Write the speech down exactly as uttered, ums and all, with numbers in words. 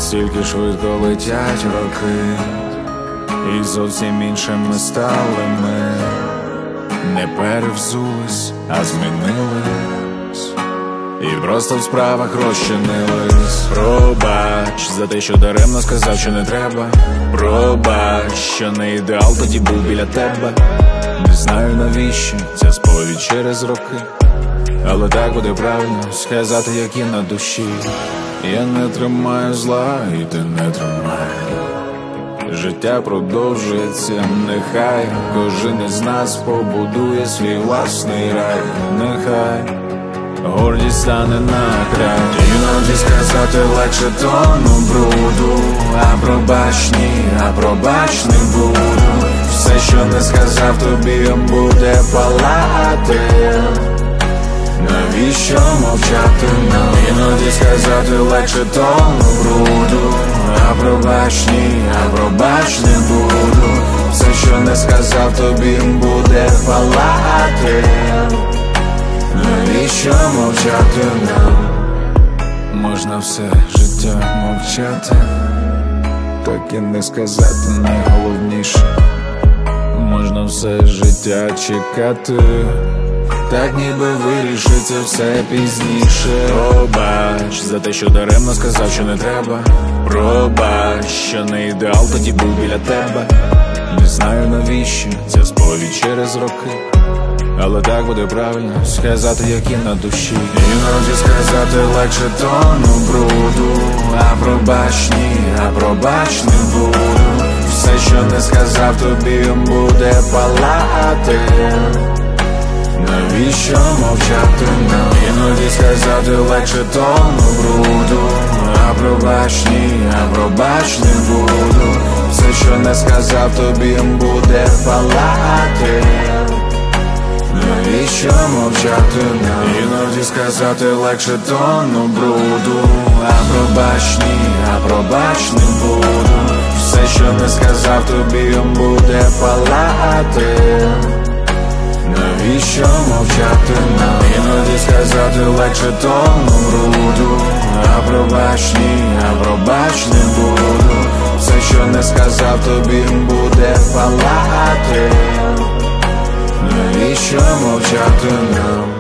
Настільки швидко летять роки, і зовсім іншими стали ми. Не перевзулись, а змінились, і просто в справах розчинились. Пробач за те, що даремно сказав, що не треба. Пробач, що не ідеал тоді був біля тебе. Не знаю, навіщо ця сповідь через роки, але так буде правильно сказати, як є на душі. Я не тримаю зла, і ти не тримай. Життя продовжується, нехай кожен із нас побудує свій власний рай. Нехай гордість стане на край. Іноді сказати легше тону бруду, а пробач ні, а пробач не буду. Все, що не сказав тобі, буде палати. Навіщо мовчати нам? Іноді сказати легше тону бруду, а пробач ні, а пробач не буду. Все, що не сказав тобі, буде палати. Навіщо мовчати нам? Можна все життя мовчати, так і не сказати найголовніше. Можна все життя чекати, так ніби вирішиться все пізніше. Пробач за те, що даремно сказав, що не треба. Пробач, що не ідеал тоді був біля тебе. Не знаю, навіщо ця сповідь через роки, але так буде правильно сказати, як є на душі. Іноді сказати легше тону бруду, а пробач ні, а пробач не буду. Все, що не сказав тобі, буде палати. Навіщо мовчати нам? Іноді сказати легше тону бруду, а пробач ні, а пробач не буду. Все, що не сказав тобі, буде палати. Навіщо мовчати нам? Іноді сказати легше тону бруду, а пробач ні, а пробач не буду. Все, що не сказав тобі, буде палати. Навіщо мовчати нам? Іноді сказати легше тону бруду, а пробач ні, а пробач не буду. Все, що не сказав тобі, буде палати. Навіщо мовчати нам?